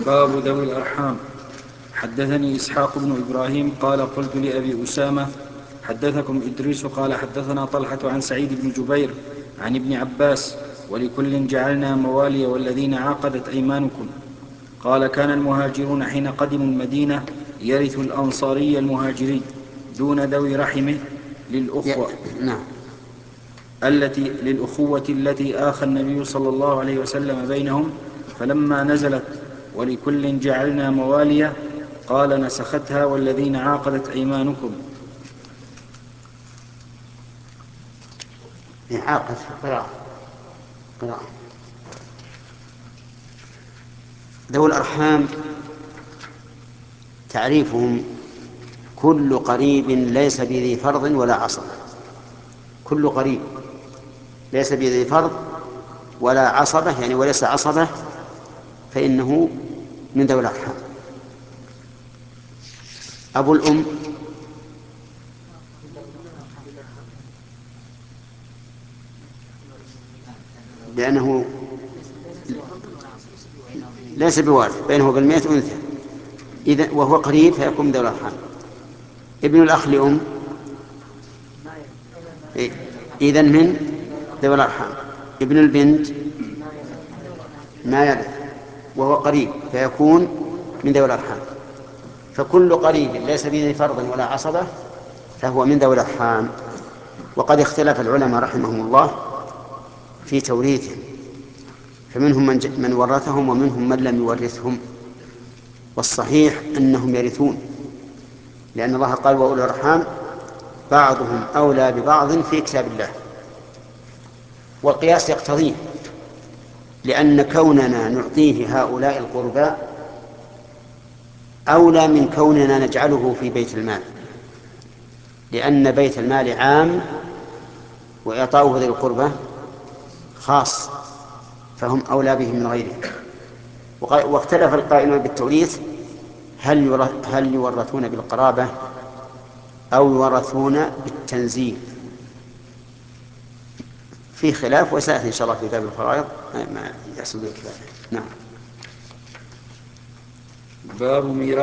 باب ذوي الأرحام. حدثني إسحاق بن إبراهيم قال قلت لأبي أسامة حدثكم إدريس قال حدثنا طلحة عن سعيد بن جبير عن ابن عباس ولكل جعلنا موالي والذين عاقدت أيمانكم. قال كان المهاجرون حين قدموا المدينة يرث الأنصاري المهاجري دون ذوي رحمه نعم. للأخوة التي آخى النبي صلى الله عليه وسلم بينهم. فلما نزلت ولكل جعلنا موالية قال نسختها والذين عاقدت أيمانكم. إعاقة قراءة. ذوي الأرحام تعريفهم كل قريب ليس بذي فرض ولا عصبة. كل قريب ليس بذي فرض ولا عصبة، يعني وليس عصبة، فإنه من ذوي الأرحام. أبو الأم لأنه ليس بوارث، بينه وبين المئة أنثى، إذا وهو قريب فيكون من ذوي الأرحام. ابن الأخ لأم إذن من ذوي الأرحام. ابن البنت ما يرث وهو قريب فيكون من ذوي الأرحام. فكل قريب ليس بذي فرض ولا عصبة فهو من ذوي الأرحام. وقد اختلف العلماء رحمهم الله في توريثهم، فمنهم من ورثهم ومنهم من لم يورثهم، والصحيح أنهم يرثون، لأن الله قال وأولو الأرحام بعضهم أولى ببعض في كتاب الله. والقياس يقتضيه، لأن كوننا نعطيه هؤلاء القرباء أولى من كوننا نجعله في بيت المال، لأن بيت المال عام وإعطاؤه ذي القربى خاص، فهم أولى به من غيرهم. واختلف القائلون بالتوريث هل يورثون بالقرابة أو يورثون بالتنزيل، في خلاف وسائل إن شاء الله في باب الفرائض ما يحصل به كفاية. نعم. باب ميراث